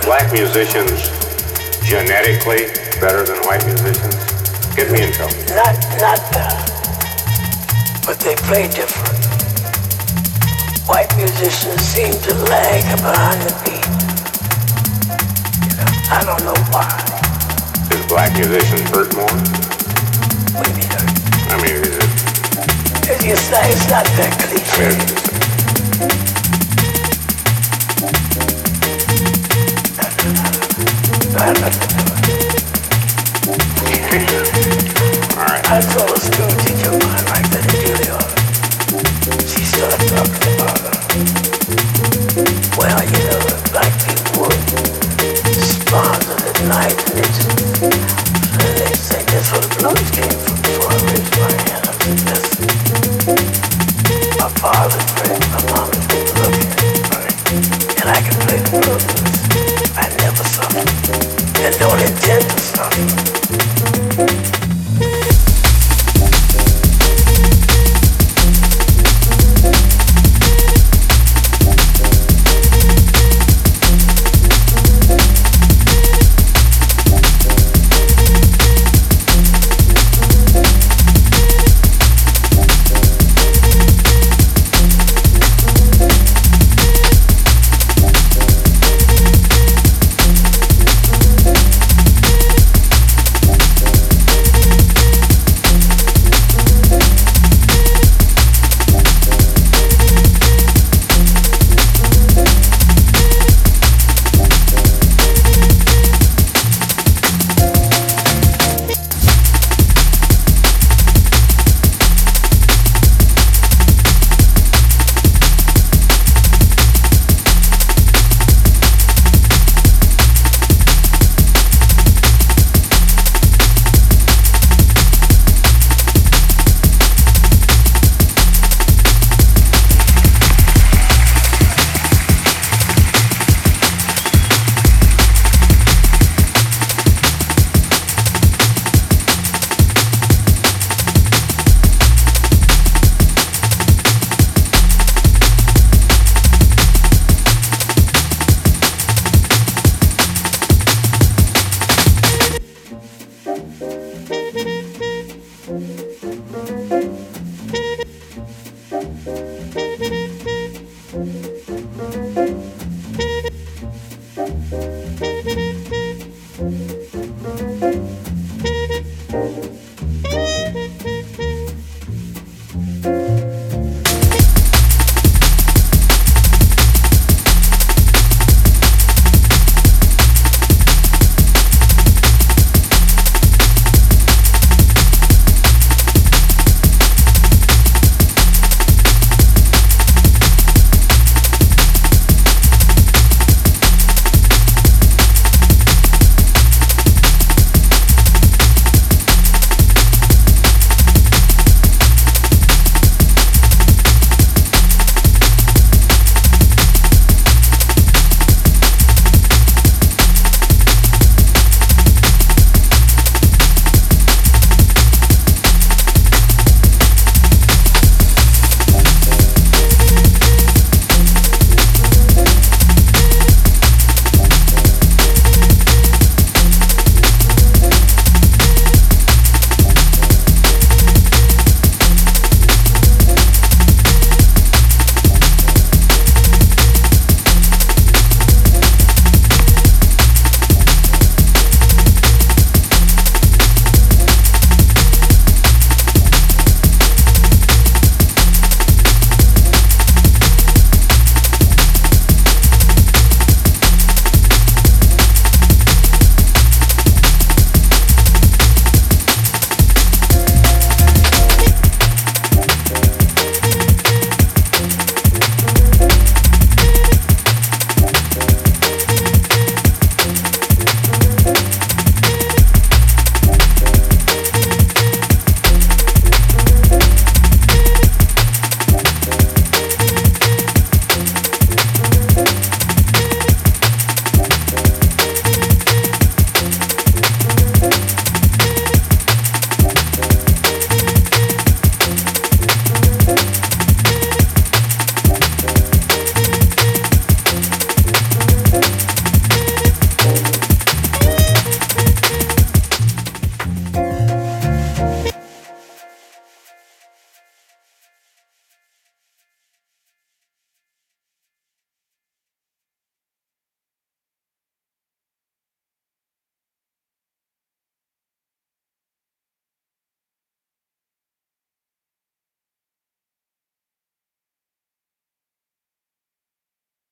black musicians genetically better than white musicians? Get me in trouble. Not better, but they play different. White musicians seem to lag behind the beat. You know, I don't know why. Does black musicians hurt more? What do you mean hurt? I mean, is it? It's not that cliche. I have nothing to do it. All right. I told a student teacher of mine like that in Juilliard. She started talking about well, you know, black people would respond at night and they say that's where the blues came from. So I raised my hand. I said, listen, my father's friend, my mom